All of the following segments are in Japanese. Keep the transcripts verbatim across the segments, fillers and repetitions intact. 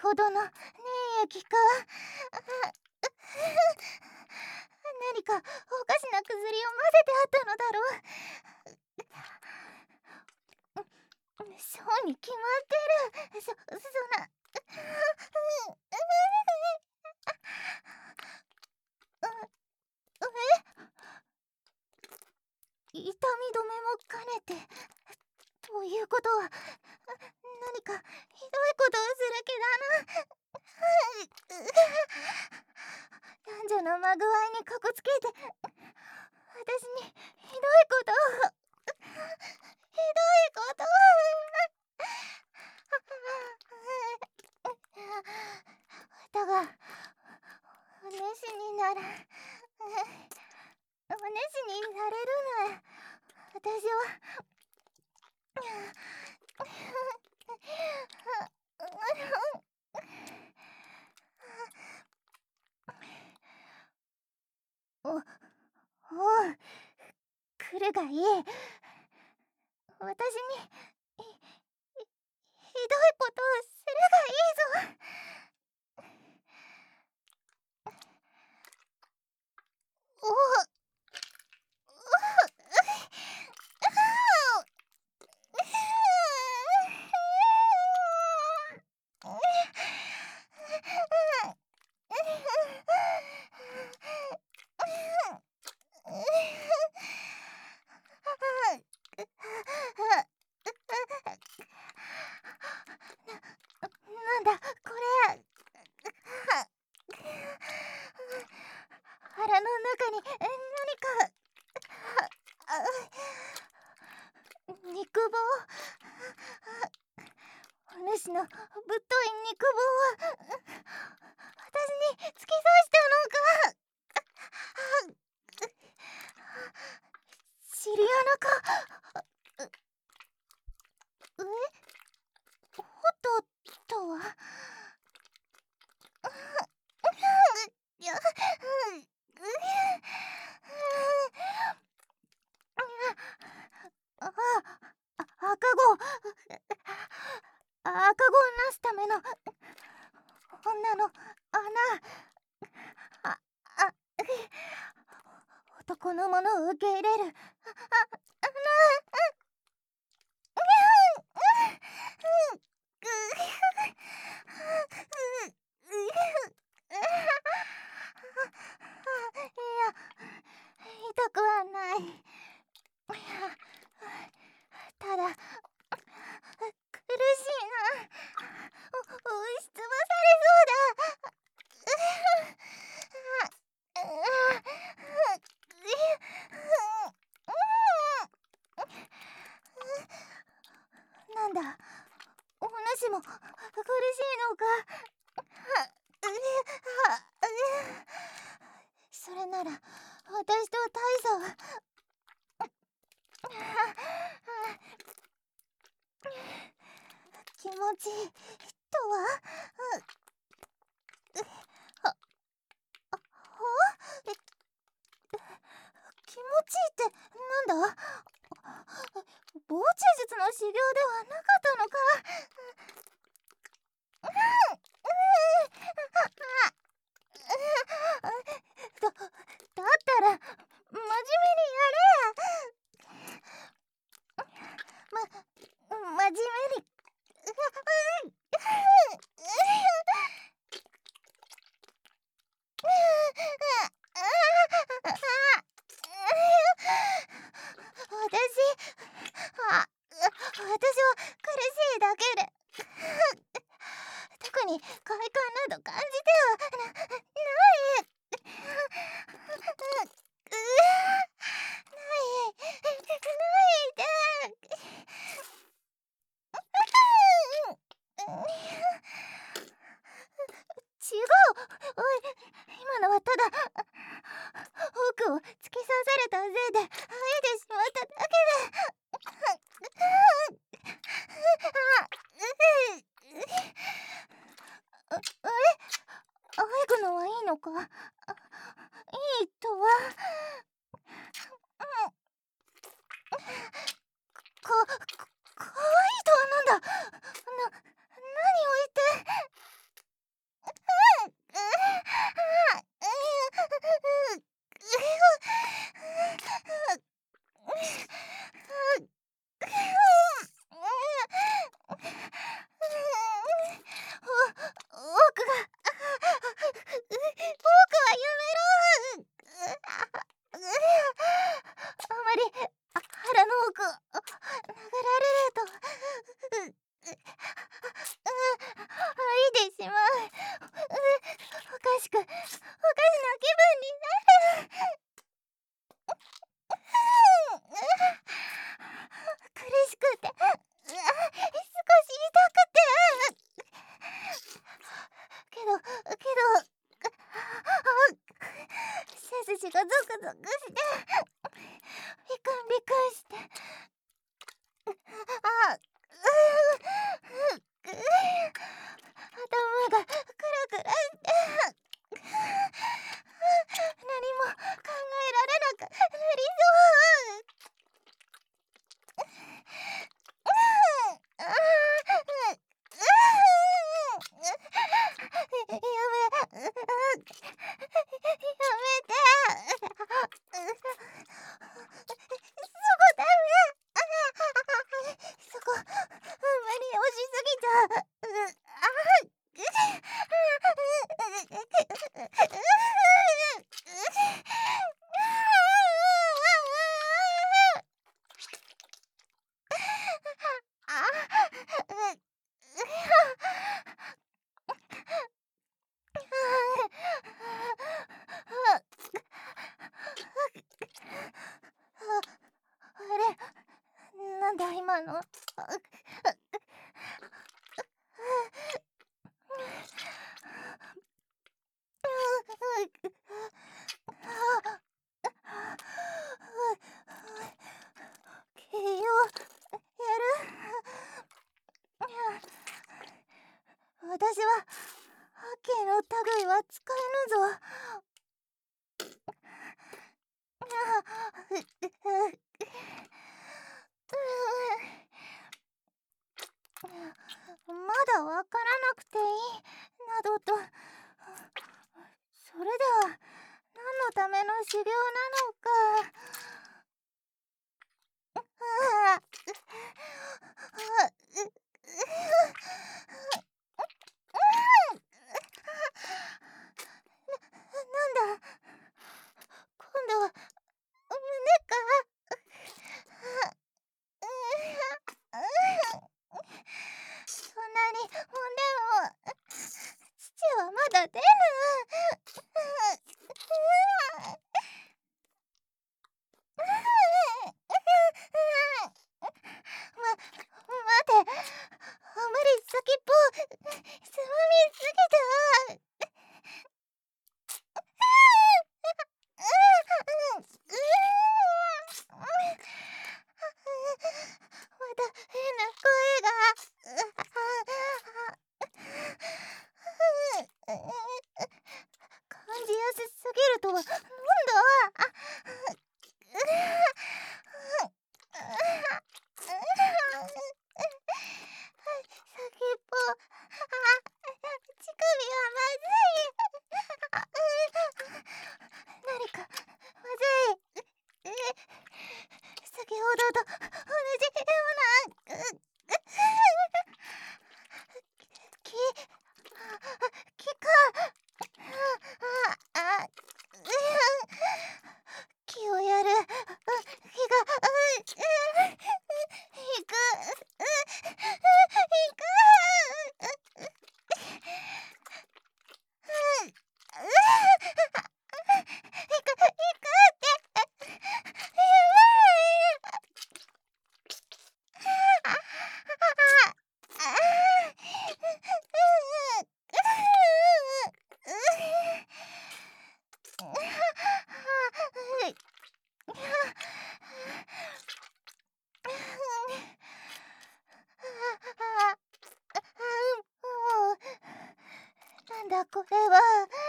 ほどの粘液か。何かおかしな薬を混ぜてあったのだろう。そうに決まってる。そ、そんな。痛み止めも兼ねてということは、何かひどいことをする気だな。男女のまぐわいにかこつけて、私にひどいことを、ひどいことを。だが、お主になら、お主になれるなら、私は。お、おう、来るがいい。私にひ、ひ、ひどいことをするがいいぞ。おう、なんだこれ。腹の中に何か肉棒。お主のぶっとい肉棒は私に突き刺したのか。尻穴か。え、ホトとは。ああ、赤子。赤子をなすための女の穴。あ、あ、男のものを受け入れる。あ、あ、いや、痛くはない。ただ苦しいな。お押しつぶされそうだ。なんだ、お主も苦しいのか。それなら私と大差は。気持ちいいとは。は、はえ、気持ちいいってなんだ。傍虫術の修行ではなかったのか。だ、だったら真面目にやれや。ま、真面目に。私、あ、私は苦しいだけで。特に快感など感じてはな、ない。違う。おい、今のはただ奥を突き刺されたせいで生えてしまっただけで。え、あえぐのはいいのか。いいとは。か、か、かわいいとはなんだ。な、何を言って。 足がゾクゾクしてビクンビクンして、あっ、ううう頭がクラクラして、何も考えられなくなりそう。やめ、やめて。そこダメ。そこ無理をしすぎた。あれ、なんだ今の。形をやる。私はハッケーの類は使えぬぞ。まだわからなくていいなどと、それでは何のための修行なのか。なんだ、今度は胸か。そんなに揉んでも父はまだ出ぬ。ま、待て、あまり先っぽつまみすぎた。また変な声が。感じやすすぎるとはなんだ。先っぽ、乳首はまずい。何かまずい。先ほどと同じようなき、きか。気をやる。気がいく。いく。いく、いくって。やばい。なんだこれは。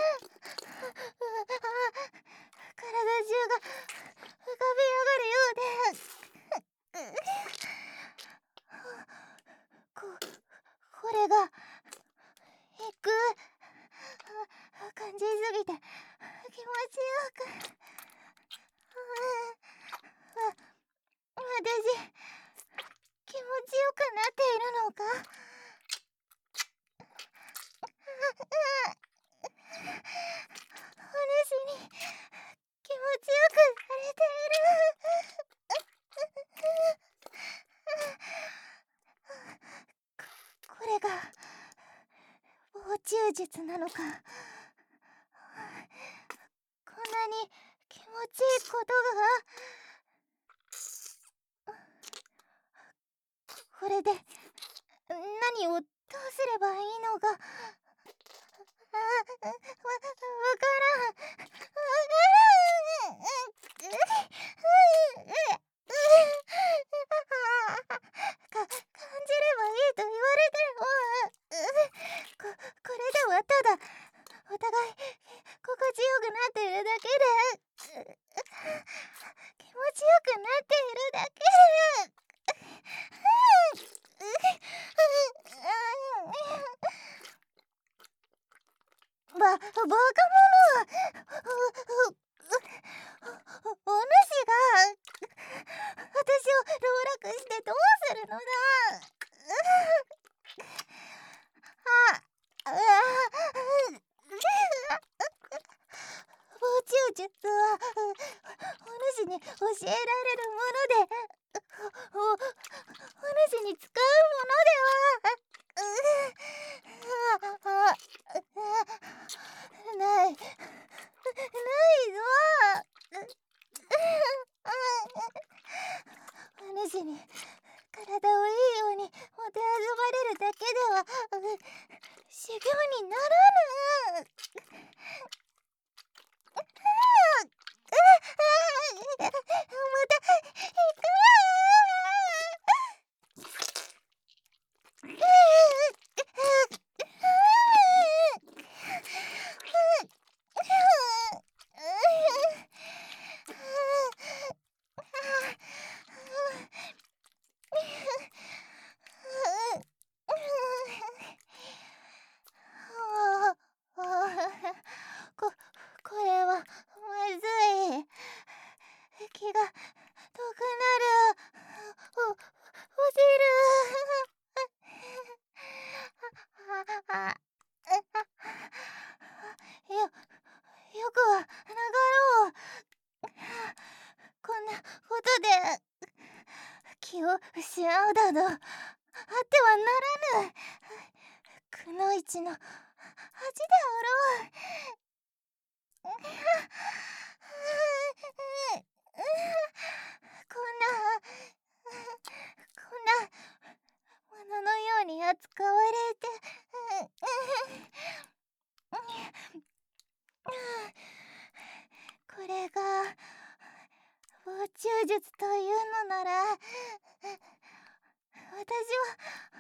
体中が浮かび上がるようで。こ、これがいく。感じすぎて気持ちよく。私気持ちよくなっているのか。お主に気持ちよくされている。これが防虫術なのか。こんなに気持ちいいことが。これで何をどうすればいいのか。あ、わ、わからん。わからん。 くなっているだけで、気持ちよくなっているだけで。ば、バカ者。お主が私を籠絡してどうするのだ。あ、あ、防虫術はお主に教えられるもので、お、お主に使うものではない、ないぞ。お主に体をいいようにもてあそばれるだけでは修行にならぬ。また行く。こ、これはまずい。気が遠くなる。お、落ちる。よ、よくはなかろう。こんなことで気を失うだのあってはならぬ。くのいちの恥であろう。こんな、こんなもののように扱われて、これが防虫術というのなら、私は